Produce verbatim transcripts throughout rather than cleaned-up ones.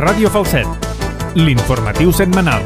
Ràdio Falset, l'informatiu setmanal.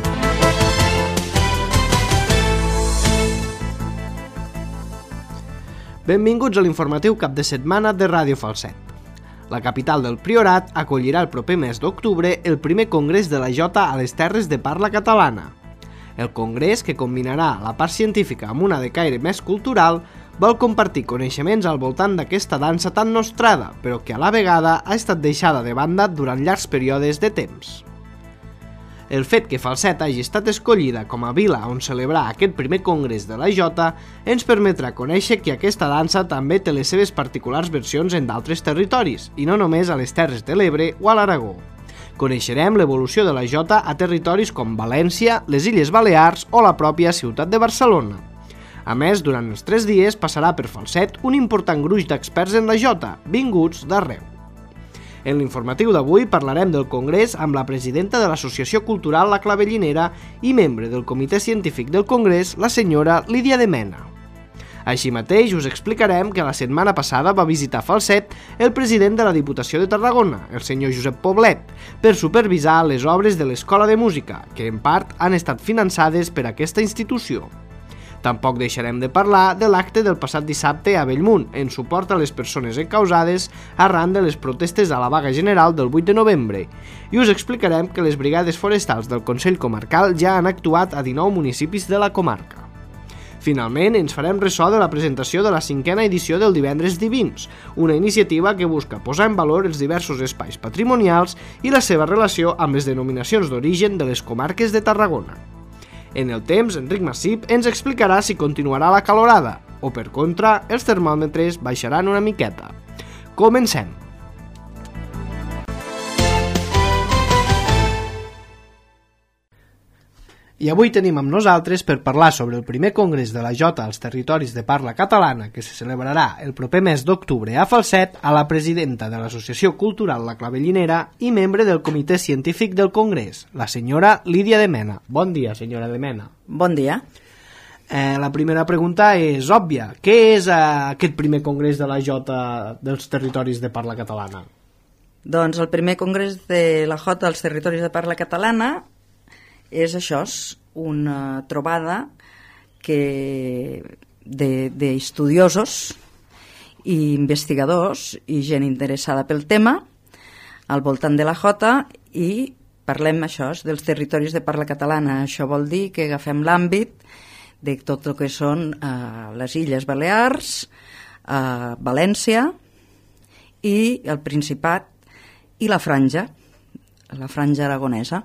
Benvinguts a l'informatiu cap de setmana de Ràdio Falset. La capital del Priorat acollirà el proper mes d'octubre el primer congrés de la jota a les terres de parla catalana. El congrés, que combinarà la part científica amb una de caire més cultural, vol compartir coneixements al voltant d'aquesta dansa tan nostrada, però que a la vegada ha estat deixada de banda durant llargs períodes de temps. El fet que Falset hagi estat escollida com a vila on celebrar aquest primer congrés de la jota ens permetrà conèixer que aquesta dansa també té les seves particulars versions en d'altres territoris, i no només a les Terres de l'Ebre o a l'Aragó. Coneixerem l'evolució de la jota a territoris com València, les Illes Balears o la pròpia ciutat de Barcelona. A més, durant els tres dies passarà per Falset un important gruix d'experts en la jota, vinguts d'arreu. En l'informatiu d'avui parlarem del congrés amb la presidenta de l'Associació Cultural La Clavellinera i membre del comitè científic del congrés, la senyora Lídia de Mena. Així mateix us explicarem que la setmana passada va visitar Falset el president de la Diputació de Tarragona, el senyor Josep Poblet, per supervisar les obres de l'Escola de Música, que en part han estat finançades per aquesta institució. Tampoc deixarem de parlar de l'acte del passat dissabte a Bellmunt, en suport a les persones encausades arran de les protestes a la vaga general del vuit de novembre, i us explicarem que les brigades forestals del Consell Comarcal ja han actuat a dinou municipis de la comarca. Finalment, ens farem ressò de la presentació de la cinquena edició del Divendres Divins, una iniciativa que busca posar en valor els diversos espais patrimonials i la seva relació amb les denominacions d'origen de les comarques de Tarragona. En el temps, Enric Massip ens explicarà si continuarà la calorada o, per contra, els termòmetres baixaran una miqueta. Comencem! I avui tenim amb nosaltres per parlar sobre el primer congrés de la jota als territoris de parla catalana que se celebrarà el proper mes d'octubre a Falset a la presidenta de l'Associació Cultural La Clavellinera i membre del comitè científic del congrés, la senyora Lídia de Mena. Bon dia, senyora de Mena. Bon dia. Eh, la primera pregunta és òbvia. Què és eh, aquest primer congrés de la jota dels territoris de parla catalana? Doncs el primer congrés de la jota als territoris de parla catalana és això, una trobada que d'estudiosos i investigadors i gent interessada pel tema al voltant de la jota, i parlem això dels territoris de parla catalana. Això vol dir que agafem l'àmbit de tot el que són eh, les Illes Balears, eh, València i el Principat i la Franja, la Franja aragonesa.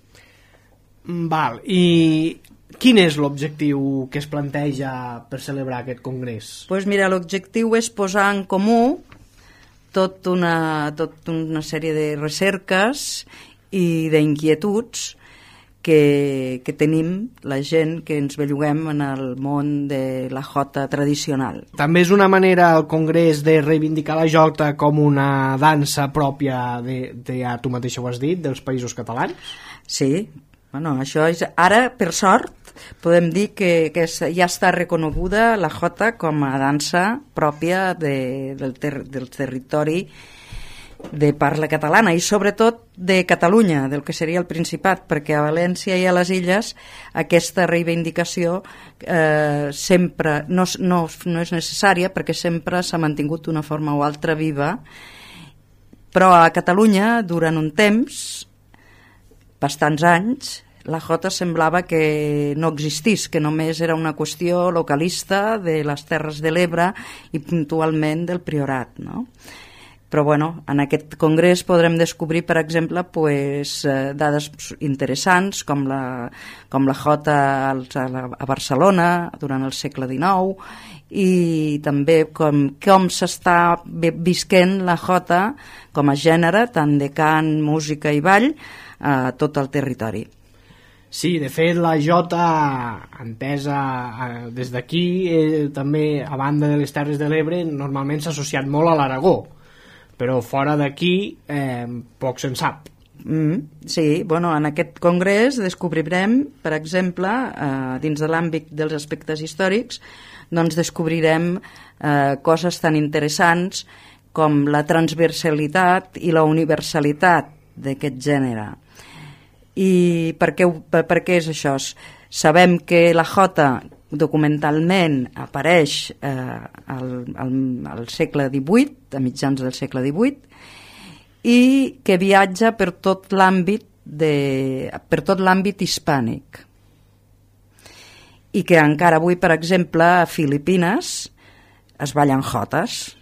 Val, i quin és l'objectiu que es planteja per celebrar aquest congrés? Pues mira, l'objectiu és posar en comú tot una, tot una sèrie de recerques i d'inquietuds que, que tenim la gent que ens belluguem en el món de la jota tradicional. També és una manera el congrés de reivindicar la jota com una dansa pròpia de, de ja tu mateixa ho has dit, dels Països Catalans? Sí. Bueno, això és, ara, per sort, podem dir que, que ja està reconeguda la jota com a dansa pròpia de, del, ter, del territori de parla catalana i sobretot de Catalunya, del que seria el Principat, perquè a València i a les Illes aquesta reivindicació eh, sempre no, no, no és necessària, perquè sempre s'ha mantingut d'una forma o altra viva, però a Catalunya, durant un temps, bastants anys, la jota semblava que no existís, que només era una qüestió localista de les Terres de l'Ebre i puntualment del Priorat, no? Però bueno, en aquest congrés podrem descobrir, per exemple, pues, eh, dades interessants com la, com la jota a Barcelona durant el segle dinou i també com, com s'està visquent la jota com a gènere, tant de cant, música i ball, a tot el territori. Sí, de fet la jota entesa eh, des d'aquí eh, també a banda de les Terres de l'Ebre normalment s'ha associat molt a l'Aragó, però fora d'aquí eh, poc se'n sap. Mm, sí, bueno, en aquest congrés descobrirem, per exemple, eh, dins de l'àmbit dels aspectes històrics, doncs descobrirem eh, coses tan interessants com la transversalitat i la universalitat d'aquest gènere. I per què, per, per què és això? Sabem que la jota documentalment apareix eh, al, al, al segle divuit, a mitjans del segle divuit, i que viatja per tot l'àmbit de, per tot l'àmbit hispànic. I que encara avui, per exemple, a Filipines es ballen jotes.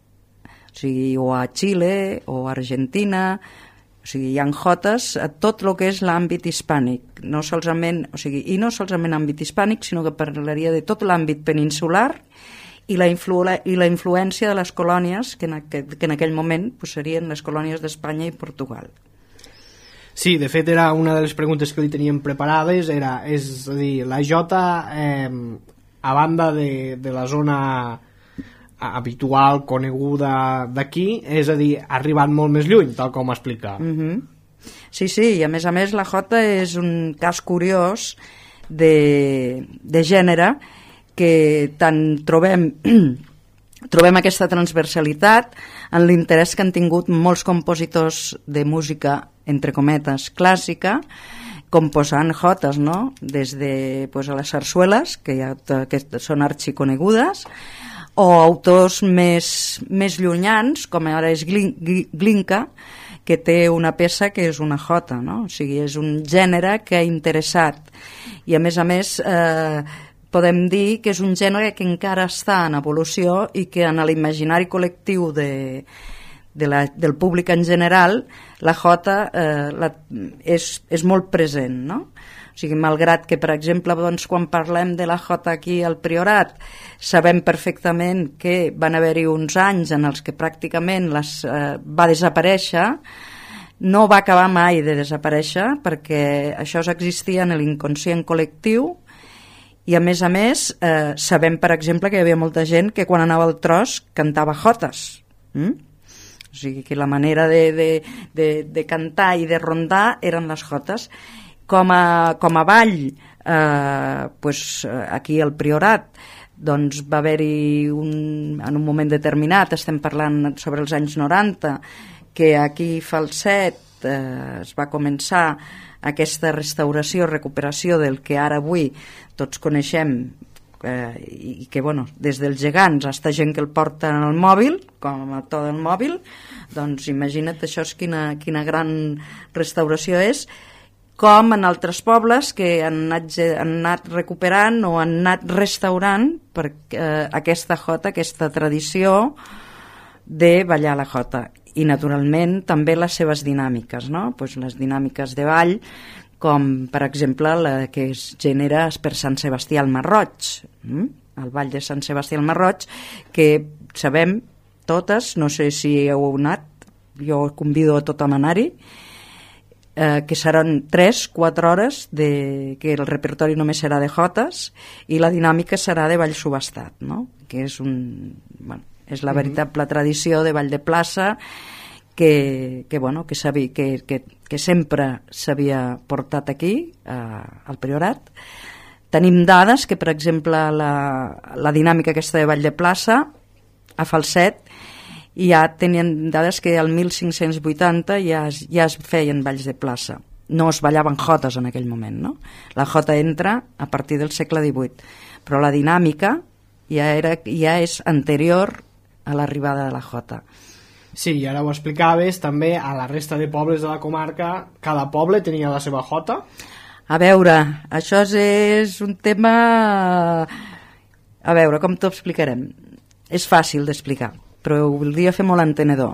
O sigui, o a Xile, o a Argentina, o sigui, hi ha jotes a tot el que és l'àmbit hispànic, no solament, o sigui, i no solament àmbit hispànic, sinó que parlaria de tot l'àmbit peninsular i la, influ i la influència de les colònies, que en, aqu que en aquell moment pues, serien les colònies d'Espanya i Portugal. Sí, de fet era una de les preguntes que li teníem preparades, era, és a dir, la jota, eh, a banda de, de la zona habitual, coneguda d'aquí, és a dir, ha arribat molt més lluny, tal com explica. Mm-hmm. Sí, sí, i a més a més la jota és un cas curiós de, de gènere que tant trobem trobem aquesta transversalitat en l'interès que han tingut molts compositors de música, entre cometes, clàssica, composant jotes, no? Des de pues, a les sarsueles, que, ja, que són arxiconegudes, o autors més, més llunyans, com ara és Glinka, que té una peça que és una jota, no? O sigui, és un gènere que ha interessat. I a més a més, eh, podem dir que és un gènere que encara està en evolució i que en l'imaginari col·lectiu de, de la, del públic en general, la jota eh, la, és, és molt present, no? O sigui, malgrat que, per exemple, doncs, quan parlem de la jota aquí al Priorat, sabem perfectament que van haver-hi uns anys en els que pràcticament les, eh, va desaparèixer, no va acabar mai de desaparèixer perquè això existia en l'inconscient col·lectiu i, a més a més, eh, sabem, per exemple, que hi havia molta gent que quan anava al tros cantava jotes. Mm? O sigui, que la manera de, de, de, de cantar i de rondar eren les jotes. Com a, com a ball, eh, pues, aquí al Priorat, doncs va haver-hi un, en un moment determinat, estem parlant sobre els anys noranta, que aquí Falset eh, es va començar aquesta restauració, recuperació del que ara avui tots coneixem, eh, i que bueno, des dels gegants fins a gent que el porta en el mòbil, com a to del mòbil, doncs imagina't, això és quina, quina gran restauració és, com en altres pobles que han anat, han anat recuperant o han anat restaurant per, eh, aquesta jota, aquesta tradició de ballar la jota. I, naturalment, també les seves dinàmiques, no? Pues les dinàmiques de ball, com, per exemple, la que es genera per Sant Sebastià al Marroig, mm? el ball de Sant Sebastià al Marroig, que sabem totes, no sé si heu anat, jo convido a tothom a anar-hi, Eh, que seran tres quatre hores de, que el repertori només serà de jotes i la dinàmica serà de ball subestat, no? Que és, un, bueno, és la veritable tradició de ball de plaça que, que, bueno, que, sabia, que, que, que sempre s'havia portat aquí, eh, al Priorat. Tenim dades que, per exemple, la, la dinàmica aquesta de ball de plaça a Falset, i ja tenien dades que al mil cinc-cents vuitanta ja es, ja es feien balls de plaça. No es ballaven jotes en aquell moment, no? La jota entra a partir del segle divuit, però la dinàmica ja, era, ja és anterior a l'arribada de la jota. Sí, i ara ho explicaves, també a la resta de pobles de la comarca, cada poble tenia la seva jota. A veure, això és un tema... A veure, com t'ho explicarem? És fàcil d'explicar, però ho voldria fer molt entenedor.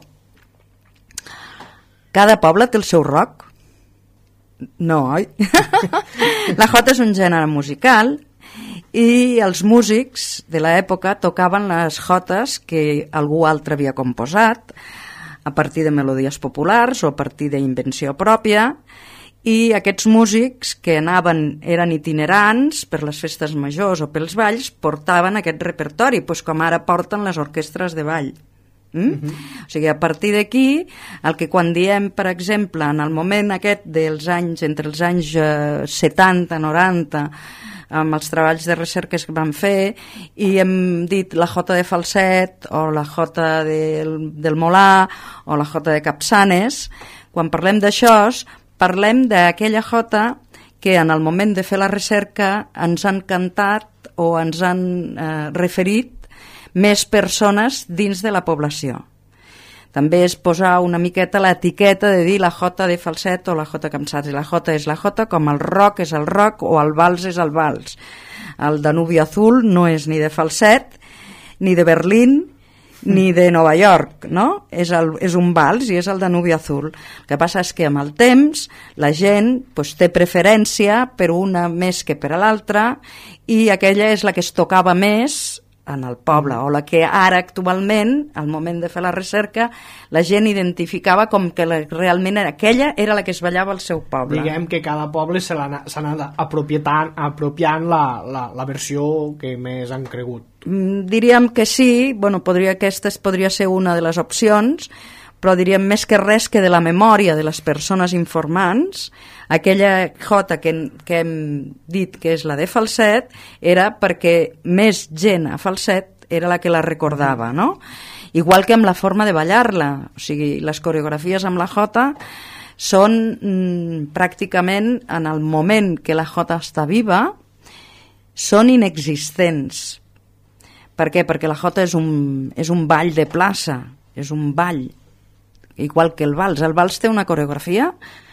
Cada poble té el seu rock? No, oi? La jota és un gènere musical i els músics de l'època tocaven les jotes que algú altre havia composat a partir de melodies populars o a partir d'invenció pròpia, i aquests músics que anaven, eren itinerants per les festes majors o pels balls, portaven aquest repertori, doncs com ara porten les orquestres de ball. Mm? Uh-huh. O sigui, a partir d'aquí, el que quan diem, per exemple, en el moment aquest dels anys, entre els anys eh, setanta, noranta, amb els treballs de recerca que vam fer, i hem dit la jota de Falset o la jota del, del Molà o la jota de Capçanes, quan parlem d'això, parlem d'aquella jota que en el moment de fer la recerca ens han cantat o ens han eh, referit més persones dins de la població. També és posar una miqueta l'etiqueta de dir la jota de falset o la jota cansats. La jota és la jota, com el rock és el rock o el vals és el vals. El Danubi Azul no és ni de falset, ni de Berlín, ni de Nova York, no? És, el, és un vals i és el Danubi Azul. El que passa és que amb el temps la gent pues, té preferència per una més que per l'altra i aquella és la que es tocava més en el poble, o la que ara actualment, al moment de fer la recerca, la gent identificava com que la, realment era, aquella era la que es ballava al seu poble. Diguem que cada poble s'ha anat apropiant, apropiant la, la, la versió que més han cregut. Diríem que sí, bueno, podria, aquesta podria ser una de les opcions, però diríem més que res que de la memòria de les persones informants, aquella jota que, que hem dit que és la de falset era perquè més gent a falset era la que la recordava, no? Igual que amb la forma de ballar-la, o sigui, les coreografies amb la jota són mm, pràcticament en el moment que la jota està viva són inexistents. Per què? Perquè la jota és un, és un ball de plaça, és un ball, igual que el vals. El vals té una coreografia?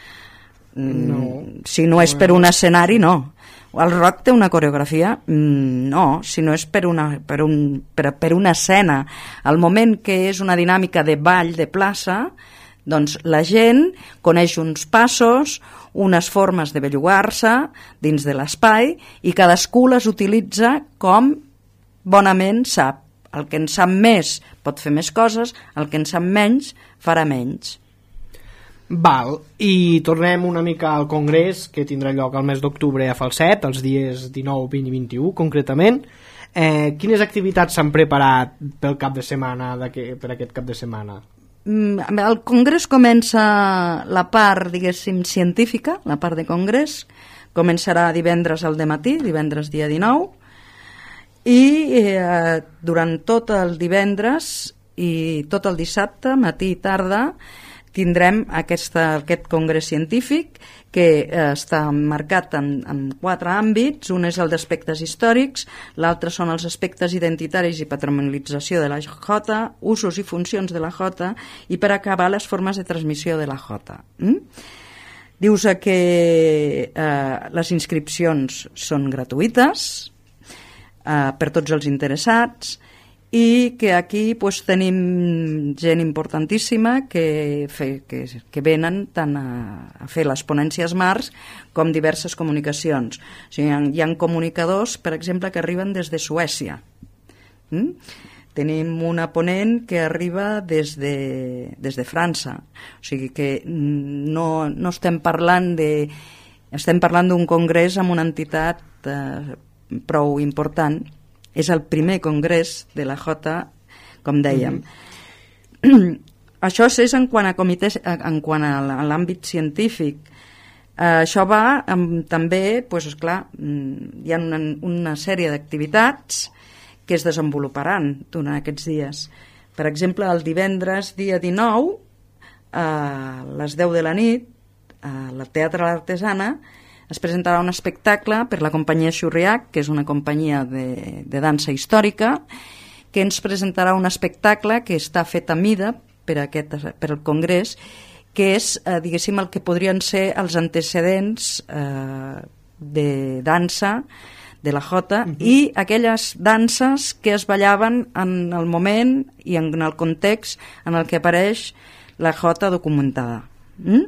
No. Si no és per un escenari, no. El rock té una coreografia? No, si no és per una, per un, per, per una escena. Al moment que és una dinàmica de ball de plaça, doncs la gent coneix uns passos, unes formes de bellugar-se dins de l'espai i cadascú les utilitza com bonament sap. El que en sap més pot fer més coses, el que en sap menys farà menys. Val, i tornem una mica al congrés que tindrà lloc al mes d'octubre a Falset, els dies dinou, vint i vint-i-u concretament. Eh, quines activitats s'han preparat pel cap de setmana, per aquest cap de setmana? El congrés comença la part, diguéssim, científica, la part de congrés, començarà divendres al dematí, divendres dia dinou, i eh, durant tot el divendres i tot el dissabte, matí i tarda, tindrem aquesta, aquest congrés científic que eh, està marcat en, en quatre àmbits. Un és el d'aspectes històrics, l'altre són els aspectes identitaris i patrimonialització de la jota, usos i funcions de la jota i per acabar les formes de transmissió de la jota. Mm? Dius que eh, les inscripcions són gratuïtes eh, per tots els interessats i que aquí pues, tenim gent importantíssima que, fe, que, que venen tant a, a fer les ponències març com diverses comunicacions. O sigui, hi ha, hi ha comunicadors, per exemple, que arriben des de Suècia. Mm? Tenim una ponent que arriba des de, des de França. O sigui que no, no estem parlant de... Estem parlant d'un congrés amb una entitat eh, prou important. És el primer congrés de la jota, com dèiem. Mm-hmm. Això és en quant a comitès, en quant a l'àmbit científic. Uh, això va amb, també, pues, esclar, hi ha una, una sèrie d'activitats que es desenvoluparan durant aquests dies. Per exemple, el divendres, dia dinou, a les deu de la nit, al Teatre L'Artesana, es presentarà un espectacle per la companyia Xurriac, que és una companyia de, de dansa històrica, que ens presentarà un espectacle que està fet a mida per, aquest, per el congrés, que és, eh, diguéssim, el que podrien ser els antecedents eh, de dansa de la jota uh-huh. i aquelles danses que es ballaven en el moment i en el context en el que apareix la jota documentada. Mm?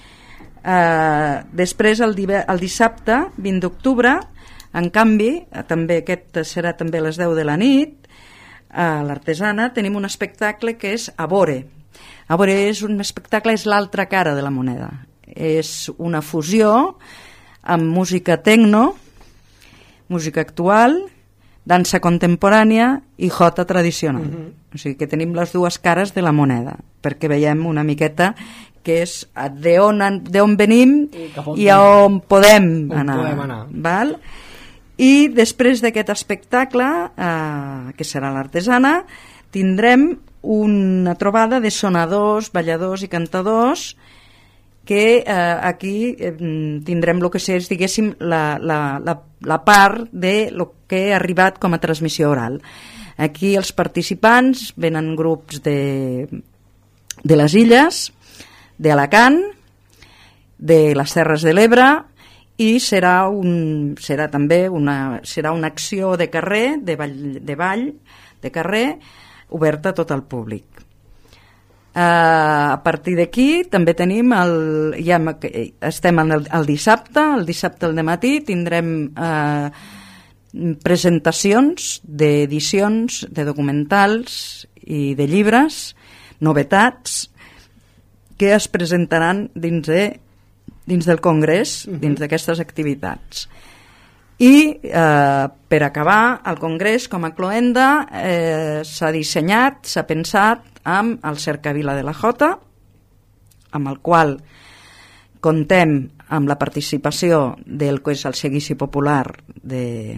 Uh, després el, el dissabte vint d'octubre en canvi, també aquest serà també a les deu de la nit a l'Artesana tenim un espectacle que és Abore. Abore és un espectacle, és l'altra cara de la moneda, és una fusió amb música tecno, música actual, dansa contemporània i jota tradicional. Uh-huh. O sigui que tenim les dues cares de la moneda perquè veiem una miqueta que és d'on venim i, i a on podem on anar, podem anar. Val? I després d'aquest espectacle eh, que serà l'Artesana tindrem una trobada de sonadors, balladors i cantadors que eh, aquí eh, tindrem el que és, diguéssim, la, la, la, la part de lo que ha arribat com a transmissió oral. Aquí els participants venen grups de, de les Illes, d'Alacant, de les Terres de l'Ebre, i serà, un, serà també una, serà una acció de carrer, de ball, de ball, de carrer, oberta a tot el públic. Uh, a partir d'aquí també tenim el, ja estem el, el dissabte el dissabte al dematí tindrem uh, presentacions d'edicions de documentals i de llibres, novetats que es presentaran dins, de, dins del Congrés, uh-huh. dins d'aquestes activitats. I eh, per acabar, el Congrés com a cloenda eh, s'ha dissenyat, s'ha pensat amb el Cercavila de la Jota, amb el qual contem amb la participació del que és el seguici popular de,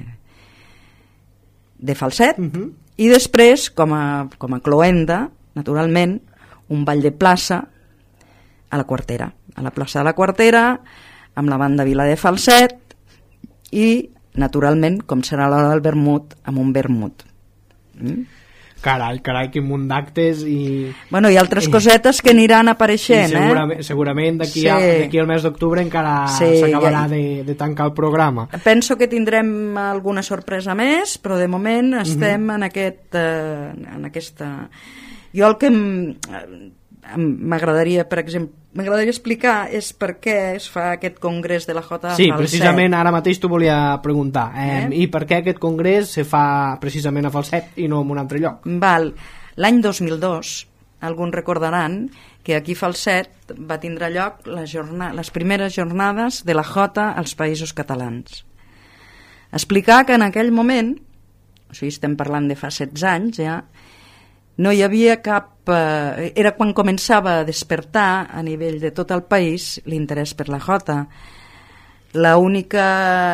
de Falset, uh-huh. i després, com a, com a cloenda, naturalment, un ball de plaça a la Quartera, a la plaça de la Quartera, amb la banda Vila de Falset, i, naturalment, com serà l'hora del vermut, amb un vermut. Mm? Carai, carai, quin munt d'actes i... Bueno, i altres cosetes que aniran apareixent, I segurament, eh? Segurament d'aquí sí. al mes d'octubre encara sí, s'acabarà ja... de, de tancar el programa. Penso que tindrem alguna sorpresa més, però de moment estem uh-huh. en, aquest, eh, en aquesta... Jo el que m'agradaria, per exemple, m'agradaria explicar és per què es fa aquest congrés de la Jota Sí, a Falset. precisament ara mateix t'ho volia preguntar. Eh, eh? I per què aquest congrés se fa precisament a Falset i no en un altre lloc? Val. L'any dos mil dos, alguns recordaran que aquí a Falset va tindre lloc la jornada, les primeres jornades de la Jota als Països Catalans. Explicar que en aquell moment, o sigui, estem parlant de fa setze anys ja, no hi havia cap... Eh, era quan començava a despertar a nivell de tot el país l'interès per la Jota. L'única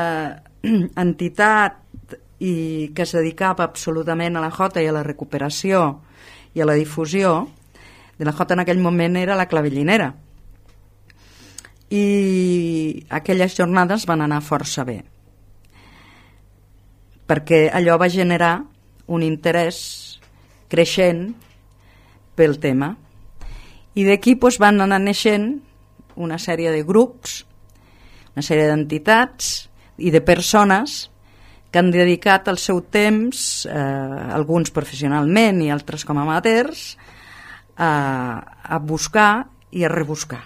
entitat i que es dedicava absolutament a la Jota i a la recuperació i a la difusió de la Jota en aquell moment era la Clavellinera. I aquelles jornades van anar força bé, perquè allò va generar un interès creixent pel tema. I d'aquí doncs, van anar naixent una sèrie de grups, una sèrie d'entitats i de persones que han dedicat el seu temps, eh, alguns professionalment i altres com a amateurs, a, a buscar i a rebuscar.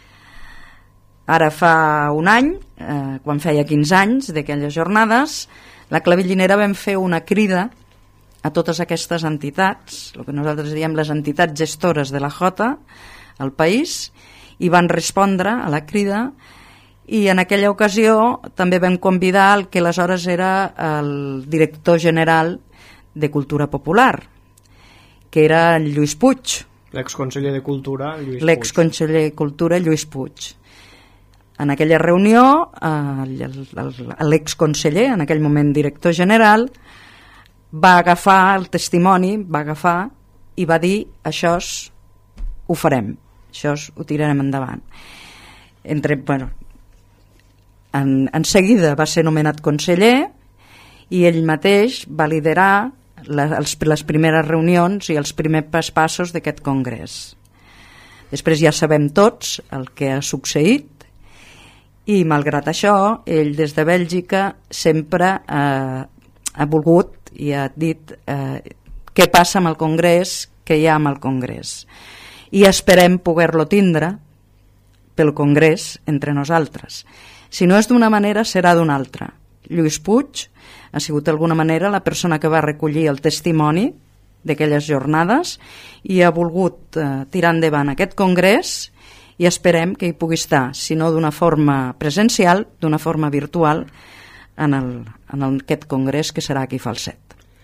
Ara fa un any, eh, quan feia quinze anys d'aquelles jornades, la Clavellinera vam fer una crida a totes aquestes entitats, el que nosaltres diem les entitats gestores de la Jota al país, i van respondre a la crida, i en aquella ocasió també vam convidar el que aleshores era el director general de Cultura Popular, que era Lluís Puig. L'exconseller de Cultura, Lluís Puig. L'exconseller de Cultura, Lluís Puig. En aquella reunió, l'exconseller, en aquell moment director general, va agafar el testimoni, va agafar i va dir, això ho farem, això ho tirarem endavant. Entre, bueno, en, en seguida va ser nomenat conseller i ell mateix va liderar la, els, les primeres reunions i els primers passos d'aquest congrés. Després ja sabem tots el que ha succeït i malgrat això, ell des de Bèlgica sempre eh, ha volgut i ha dit eh, què passa amb el Congrés, què hi ha amb el Congrés. I esperem poder-lo tindre pel Congrés entre nosaltres. Si no és d'una manera, serà d'una altra. Lluís Puig ha sigut d'alguna manera la persona que va recollir el testimoni d'aquelles jornades i ha volgut eh, tirar endavant aquest Congrés i esperem que hi pugui estar, si no d'una forma presencial, d'una forma virtual, en, el, en el, aquest congrés que serà aquí a Falset.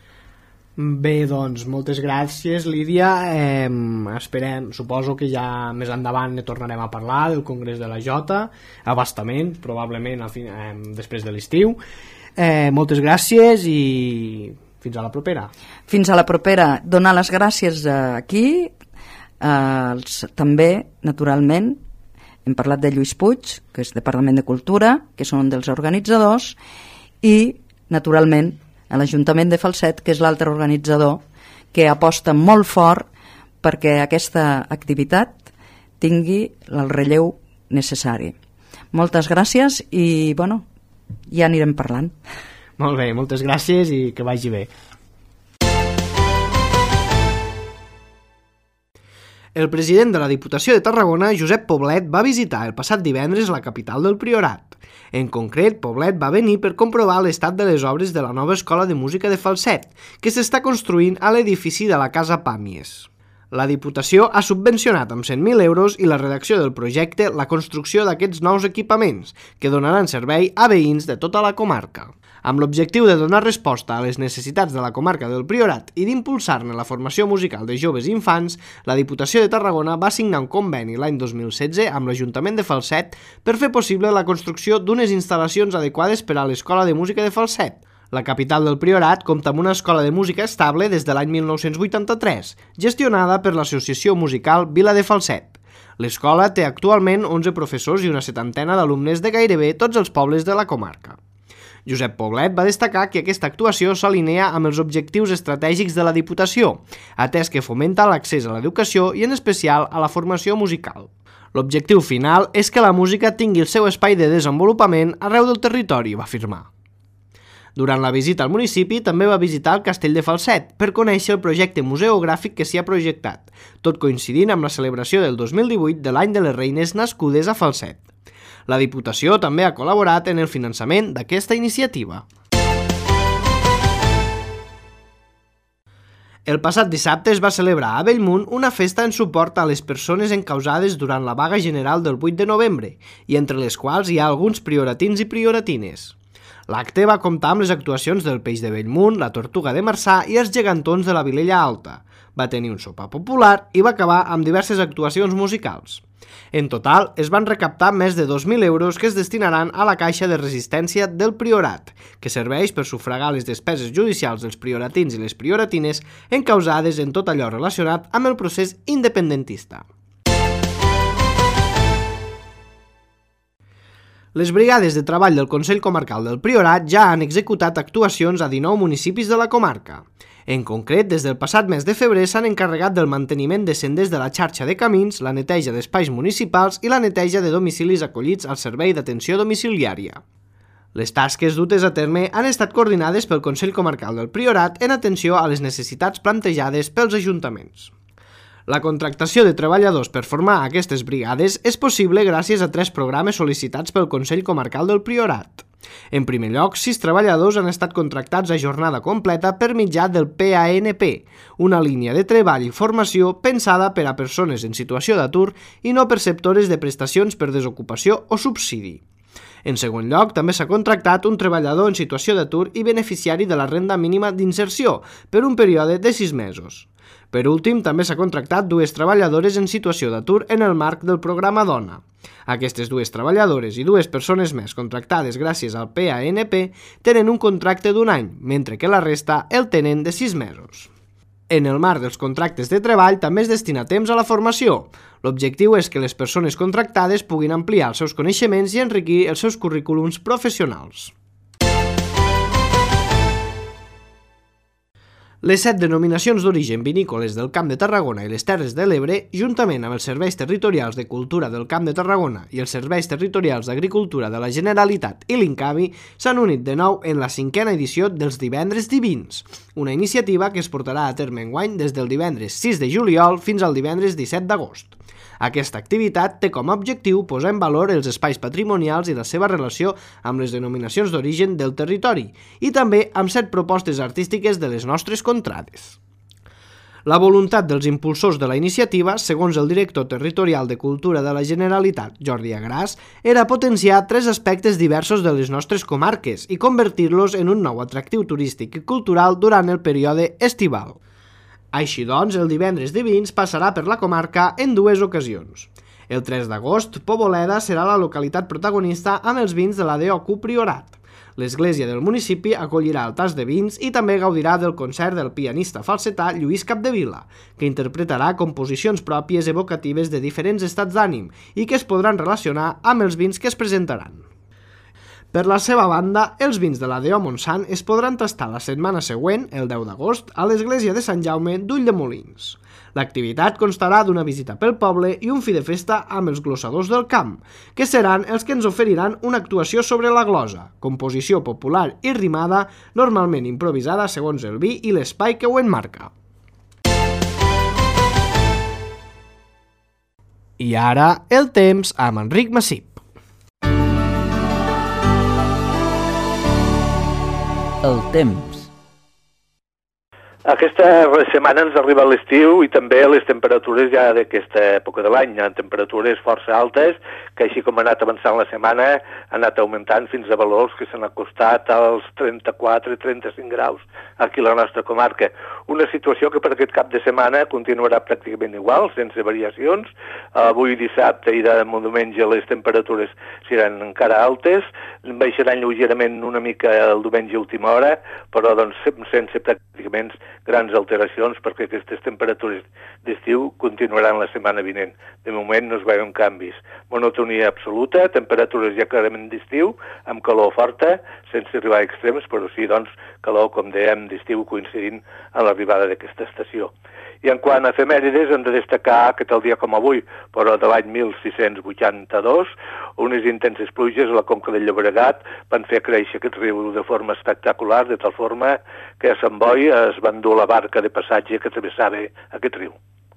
Bé, doncs, moltes gràcies, Lídia. Eh, esperem, suposo que ja més endavant ne tornarem a parlar del Congrés de la Jota, abastament, probablement a fin, eh, després de l'estiu. Eh, moltes gràcies i fins a la propera. Fins a la propera. Donar les gràcies aquí, eh, els, també, naturalment, Hem parlat de Lluís Puig, que és Departament de Cultura, que són un dels organitzadors, i, naturalment, a l'Ajuntament de Falset, que és l'altre organitzador, que aposta molt fort perquè aquesta activitat tingui el relleu necessari. Moltes gràcies i, bueno, ja anirem parlant. Molt bé, moltes gràcies i que vagi bé. El president de la Diputació de Tarragona, Josep Poblet, va visitar el passat divendres la capital del Priorat. En concret, Poblet va venir per comprovar l'estat de les obres de la nova Escola de Música de Falset, que s'està construint a l'edifici de la Casa Pàmies. La Diputació ha subvencionat amb cent mil euros i la redacció del projecte la construcció d'aquests nous equipaments, que donaran servei a veïns de tota la comarca. Amb l'objectiu de donar resposta a les necessitats de la comarca del Priorat i d'impulsar-ne la formació musical de joves i infants, la Diputació de Tarragona va signar un conveni l'any dos mil setze amb l'Ajuntament de Falset per fer possible la construcció d'unes instal·lacions adequades per a l'Escola de Música de Falset. La capital del Priorat compta amb una escola de música estable des de l'any mil nou-cents vuitanta-tres, gestionada per l'Associació Musical Vila de Falset. L'escola té actualment onze professors i una setantena d'alumnes de gairebé tots els pobles de la comarca. Josep Poblet va destacar que aquesta actuació s'alinea amb els objectius estratègics de la Diputació, atès que fomenta l'accés a l'educació i en especial a la formació musical. L'objectiu final és que la música tingui el seu espai de desenvolupament arreu del territori, va afirmar. Durant la visita al municipi també va visitar el Castell de Falset per conèixer el projecte museogràfic que s'hi ha projectat, tot coincidint amb la celebració del dos mil divuit de l'any de les reines nascudes a Falset. La Diputació també ha col·laborat en el finançament d'aquesta iniciativa. El passat dissabte es va celebrar a Bellmunt una festa en suport a les persones encausades durant la vaga general del vuit de novembre, i entre les quals hi ha alguns prioratins i prioratines. L'acte va comptar amb les actuacions del Peix de Bellmunt, la Tortuga de Marçà i els Gegantons de la Vilella Alta. Va tenir un sopar popular i va acabar amb diverses actuacions musicals. En total, es van recaptar més de dos mil euros que es destinaran a la Caixa de Resistència del Priorat, que serveix per sufragar les despeses judicials dels prioratins i les prioratines encausades en tot allò relacionat amb el procés independentista. Les brigades de treball del Consell Comarcal del Priorat ja han executat actuacions a dinou municipis de la comarca. En concret, des del passat mes de febrer s'han encarregat del manteniment de senders de la xarxa de camins, la neteja d'espais municipals i la neteja de domicilis acollits al servei d'atenció domiciliària. Les tasques dutes a terme han estat coordinades pel Consell Comarcal del Priorat en atenció a les necessitats plantejades pels ajuntaments. La contractació de treballadors per formar aquestes brigades és possible gràcies a tres programes sol·licitats pel Consell Comarcal del Priorat. En primer lloc, sis treballadors han estat contractats a jornada completa per mitjà del P A N P, una línia de treball i formació pensada per a persones en situació d'atur i no perceptores de prestacions per desocupació o subsidi. En segon lloc, també s'ha contractat un treballador en situació d'atur i beneficiari de la renda mínima d'inserció per un període de sis mesos. Per últim, també s'ha contractat dues treballadores en situació d'atur en el marc del programa Dona. Aquestes dues treballadores i dues persones més contractades gràcies al P A N P tenen un contracte d'un any, mentre que la resta el tenen de sis mesos. En el marc dels contractes de treball també es destina temps a la formació. L'objectiu és que les persones contractades puguin ampliar els seus coneixements i enriquir els seus currículums professionals. Les set denominacions d'origen vinícoles del Camp de Tarragona i les Terres de l'Ebre, juntament amb els Serveis Territorials de Cultura del Camp de Tarragona i els Serveis Territorials d'Agricultura de la Generalitat i l'Incavi, s'han unit de nou en la cinquena edició dels Divendres Divins, una iniciativa que es portarà a terme enguany des del divendres sis de juliol fins al divendres disset d'agost. Aquesta activitat té com a objectiu posar en valor els espais patrimonials i la seva relació amb les denominacions d'origen del territori i també amb set propostes artístiques de les nostres contrades. La voluntat dels impulsors de la iniciativa, segons el director territorial de Cultura de la Generalitat, Jordi Agràs, era potenciar tres aspectes diversos de les nostres comarques i convertir-los en un nou atractiu turístic i cultural durant el període estival. Així doncs, el divendres de vins passarà per la comarca en dues ocasions. El tres d'agost, Poboleda serà la localitat protagonista amb els vins de la D O C U Priorat. L'església del municipi acollirà el tas de vins i també gaudirà del concert del pianista falsetà Lluís Capdevila, que interpretarà composicions pròpies evocatives de diferents estats d'ànim i que es podran relacionar amb els vins que es presentaran. Per la seva banda, els vins de la Déu Montsant es podran tastar la setmana següent, el deu d'agost, a l'església de Sant Jaume d'Ulldemolins. L'activitat constarà d'una visita pel poble i un fi de festa amb els glossadors del camp, que seran els que ens oferiran una actuació sobre la glosa, composició popular i rimada, normalment improvisada segons el vi i l'espai que ho enmarca. I ara, el temps amb Enric Massip. El temps. Aquesta setmana ens arriba l'estiu i també les temperatures ja d'aquesta època de l'any. Hi ha temperatures força altes que, així com ha anat avançant la setmana, ha anat augmentant fins a valors que s'han acostat als trenta-quatre a trenta-cinc graus aquí a la nostra comarca. Una situació que per aquest cap de setmana continuarà pràcticament igual, sense variacions. Avui dissabte i de diumenge les temperatures seran encara altes, baixaran lleugerament una mica el diumenge a última hora, però doncs sense pràcticament grans alteracions perquè aquestes temperatures d'estiu continuaran la setmana vinent. De moment no es veuen canvis. Monotonia absoluta, temperatures ja clarament d'estiu, amb calor forta, sense arribar a extrems, però sí, doncs, calor, com dèiem, d'estiu coincidint amb l'arribada d'aquesta estació. I en quant a efemèrides, hem de destacar que tal dia com avui, però de l'any mil sis-cents vuitanta-dos, unes intenses pluges a la conca del Llobregat van fer créixer aquest riu de forma espectacular, de tal forma que a Sant Boi es va endur la barca de passatge que travessava aquest riu.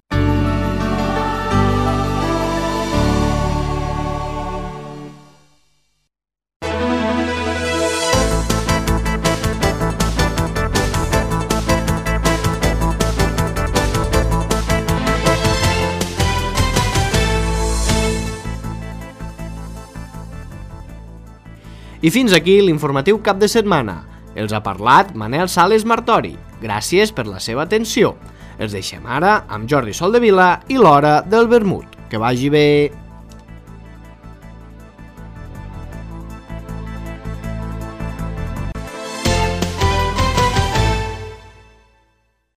I fins aquí l'informatiu cap de setmana. Els ha parlat Manel Sales Martori. Gràcies per la seva atenció. Els deixem ara amb Jordi Soldevila i l'Hora del Vermut. Que vagi bé!